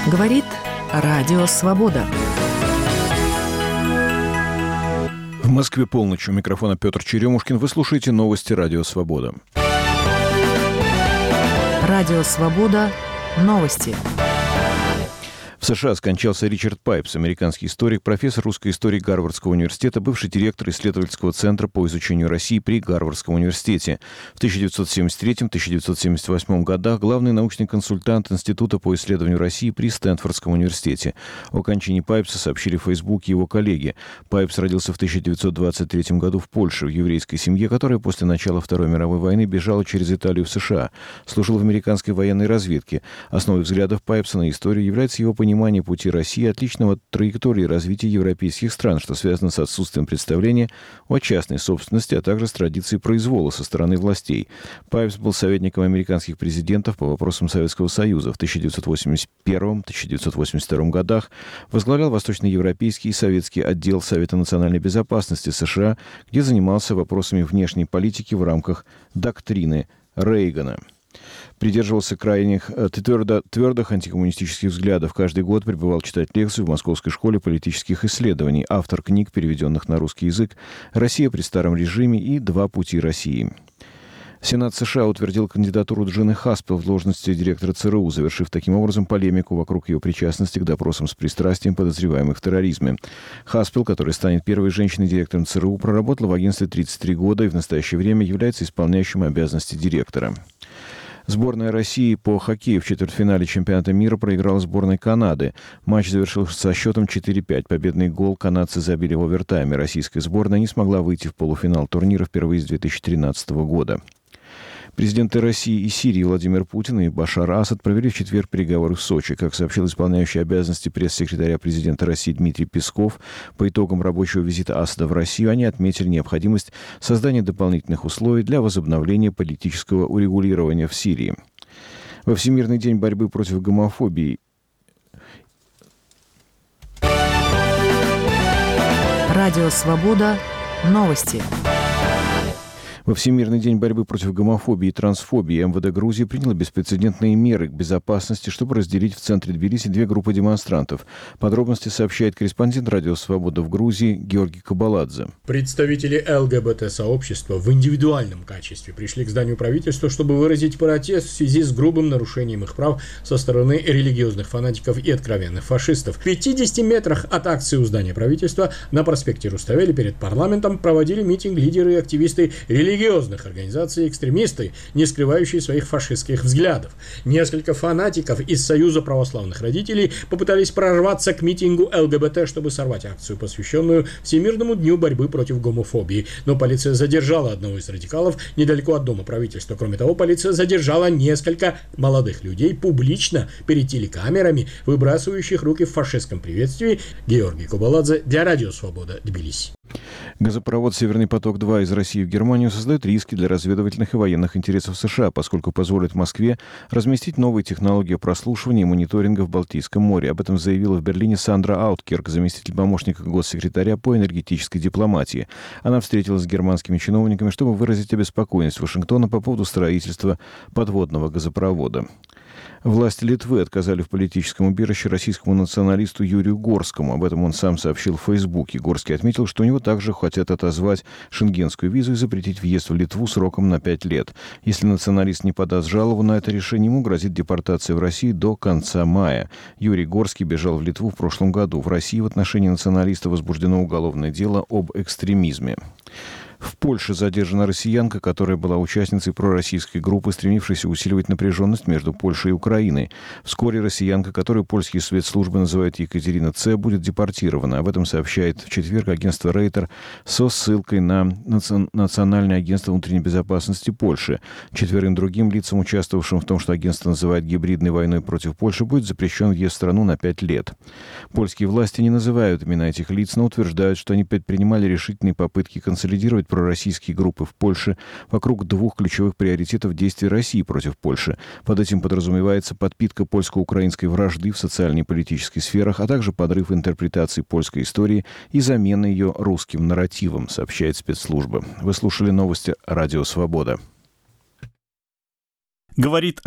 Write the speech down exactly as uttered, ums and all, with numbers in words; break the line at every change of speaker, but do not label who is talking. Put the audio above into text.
Говорит Радио Свобода.
В Москве полночь. У микрофона Петр Черемушкин. Вы слушаете новости Радио Свобода.
Радио Свобода. Новости.
В США скончался Ричард Пайпс, американский историк, профессор русской истории Гарвардского университета, бывший директор исследовательского центра по изучению России при Гарвардском университете. В тысяча девятьсот семьдесят третьем — тысяча девятьсот семьдесят восьмом годах главный научный консультант Института по исследованию России при Стэнфордском университете. О кончине Пайпса сообщили в Фейсбуке его коллеги. Пайпс родился в тысяча девятьсот двадцать третьем году в Польше, в еврейской семье, которая после начала Второй мировой войны бежала через Италию в США. Служил в американской военной разведке. Основой взглядов Пайпса на историю является его понимание понимание пути России, отличного от траектории развития европейских стран, что связано с отсутствием представления о частной собственности, а также с традицией произвола со стороны властей. Пайпс был советником американских президентов по вопросам Советского Союза. В тысяча девятьсот восемьдесят первом — тысяча девятьсот восемьдесят втором годах возглавлял восточноевропейский и советский отдел Совета национальной безопасности США, где занимался вопросами внешней политики в рамках доктрины Рейгана. Придерживался крайних твердо, твердых антикоммунистических взглядов. Каждый год пребывал читать лекцию в Московской школе политических исследований. Автор книг, переведенных на русский язык, «Россия при старом режиме» и «Два пути России». Сенат США утвердил кандидатуру Джины Хаспел в должности директора ЦРУ, завершив таким образом полемику вокруг ее причастности к допросам с пристрастием подозреваемых в терроризме. Хаспел, которая станет первой женщиной-директором ЦРУ, проработала в агентстве тридцать три года и в настоящее время является исполняющим обязанности директора. Сборная России по хоккею в четвертьфинале чемпионата мира проиграла сборной Канады. Матч завершился со счетом четыре пять. Победный гол канадцы забили в овертайме. Российская сборная не смогла выйти в полуфинал турнира впервые с две тысячи тринадцатого года. Президенты России и Сирии Владимир Путин и Башар Асад провели в четверг переговоры в Сочи. Как сообщил исполняющий обязанности пресс-секретаря президента России Дмитрий Песков, по итогам рабочего визита Асада в Россию они отметили необходимость создания дополнительных условий для возобновления политического урегулирования в Сирии. Во Всемирный день борьбы против гомофобии
Радио Свобода. Новости.
Во Всемирный день борьбы против гомофобии и трансфобии МВД Грузии приняло беспрецедентные меры к безопасности, чтобы разделить в центре Тбилиси две группы демонстрантов. Подробности сообщает корреспондент Радио Свобода в Грузии Георгий Кабаладзе.
Представители ЛГБТ-сообщества в индивидуальном качестве пришли к зданию правительства, чтобы выразить протест в связи с грубым нарушением их прав со стороны религиозных фанатиков и откровенных фашистов. В пятидесяти метрах от акции у здания правительства на проспекте Руставели перед парламентом проводили митинг лидеры и активисты религиозных религиозных организаций и экстремисты, не скрывающие своих фашистских взглядов. Несколько фанатиков из Союза православных родителей попытались прорваться к митингу ЛГБТ, чтобы сорвать акцию, посвященную Всемирному дню борьбы против гомофобии. Но полиция задержала одного из радикалов недалеко от дома правительства. Кроме того, полиция задержала несколько молодых людей публично перед телекамерами, выбрасывающих руки в фашистском приветствии. Георгий Кабаладзе для Радио Свобода, Тбилиси.
Газопровод «Северный поток-два» из России в Германию создает риски для разведывательных и военных интересов США, поскольку позволит Москве разместить новые технологии прослушивания и мониторинга в Балтийском море. Об этом заявила в Берлине Сандра Ауткерк, заместитель помощника госсекретаря по энергетической дипломатии. Она встретилась с германскими чиновниками, чтобы выразить обеспокоенность Вашингтона по поводу строительства подводного газопровода. Власти Литвы отказали в политическом убежище российскому националисту Юрию Горскому. Об этом он сам сообщил в Фейсбуке. Горский отметил, что у него также хотят отозвать шенгенскую визу и запретить въезд в Литву сроком на пять лет. Если националист не подаст жалобу на это решение, ему грозит депортация в Россию до конца мая. Юрий Горский бежал в Литву в прошлом году. В России в отношении националиста возбуждено уголовное дело об экстремизме. В Польше задержана россиянка, которая была участницей пророссийской группы, стремившейся усиливать напряженность между Польшей и Украиной. Вскоре россиянка, которую польские спецслужбы называют Екатерина Ц., будет депортирована. Об этом сообщает в четверг агентство Рейтер со ссылкой на Национальное агентство внутренней безопасности Польши. Четверым другим лицам, участвовавшим в том, что агентство называет гибридной войной против Польши, будет запрещен въезд в страну на пять лет. Польские власти не называют имена этих лиц, но утверждают, что они предпринимали решительные попытки консолидировать пророссийские группы в Польше вокруг двух ключевых приоритетов действий России против Польши. Под этим подразумевается подпитка польско-украинской вражды в социальной и политической сферах, а также подрыв интерпретации польской истории и замена ее русским нарративом, сообщает спецслужба. Вы слушали новости Радио Свобода.
Говорит